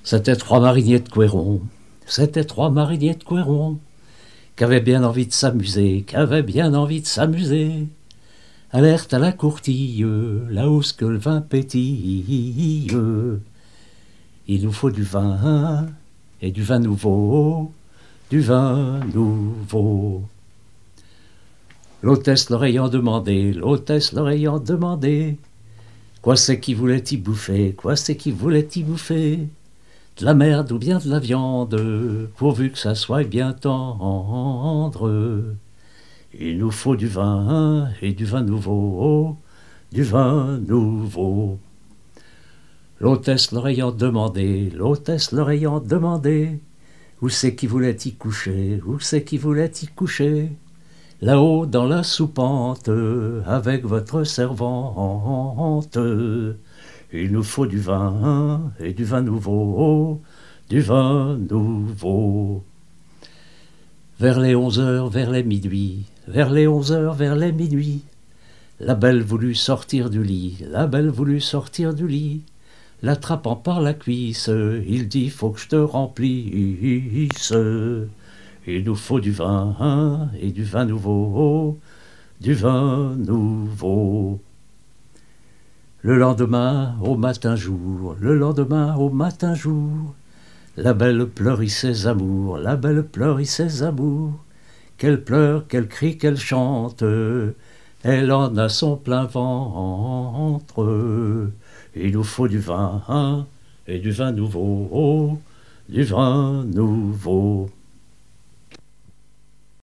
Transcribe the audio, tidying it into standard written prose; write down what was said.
C'étaient trois mariniers de Couéron, c'étaient trois mariniers de Couéron, qu'avaient bien envie de s'amuser, qu'avaient bien envie de s'amuser. Alerte à la courtille, là où ce que le vin pétille. Il nous faut du vin, et du vin nouveau, du vin nouveau. L'hôtesse leur ayant demandé, quoi c'est qui voulait y bouffer, quoi c'est qui voulait y bouffer, de la merde ou bien de la viande, pourvu que ça soit bien tendre. Il nous faut du vin et du vin nouveau, du vin nouveau. L'hôtesse leur ayant demandé, où c'est qui voulait y coucher, où c'est qui voulait y coucher, là-haut dans la soupente, avec votre servante. Il nous faut du vin et du vin nouveau, du vin nouveau. Vers les 11 heures, vers les minuit, vers les 11 heures, vers les minuit, la belle voulut sortir du lit, l'attrapant par la cuisse, il dit faut que je te remplisse. Il nous faut du vin et du vin nouveau, du vin nouveau. Le lendemain au matin jour, la belle pleurit ses amours, qu'elle pleure, qu'elle crie, qu'elle chante, elle en a son plein ventre. Il nous faut du vin et du vin nouveau, du vin nouveau.